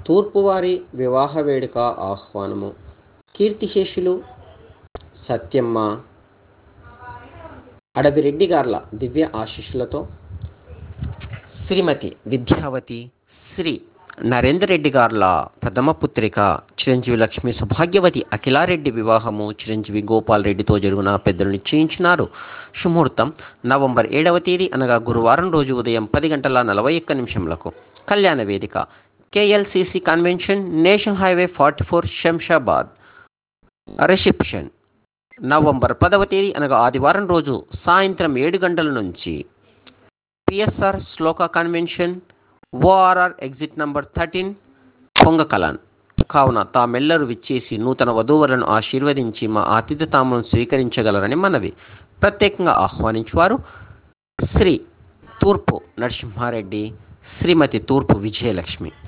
తూర్పువారి వివాహ వేడుక ఆహ్వానము. కీర్తిశేషులు సత్యమ్మ అడవిరెడ్డి గార్ల దివ్య ఆశీస్సులతో శ్రీమతి విద్యావతి శ్రీ నరేందర్ రెడ్డి గార్ల ప్రథమ పుత్రిక చిరంజీవి లక్ష్మి సౌభాగ్యవతి అఖిలారెడ్డి వివాహము చిరంజీవి గోపాల్ రెడ్డితో జరుగున పెద్దలు నిశ్చయించినారు. శుముహూర్తం నవంబర్ 7వ తేదీ అనగా గురువారం రోజు ఉదయం 10:41 కళ్యాణ వేదిక KLCC convention, national highway 44, Shamshabad. Reception November 10వ తేదీ అనగా ఆదివారం రోజు సాయంత్రం 7 గంటల నుంచి PSR Shloka convention, ORR exit number 13, Pongakalan. కావున తామెల్లరూ విచ్చేసి నూతన వధూవరులను ఆశీర్వదించి మా ఆతిథ్య తాములను స్వీకరించగలరని మనవి. ప్రత్యేకంగా ఆహ్వానించువారు శ్రీ తూర్పు నరసింహారెడ్డి, శ్రీమతి తూర్పు విజయలక్ష్మి.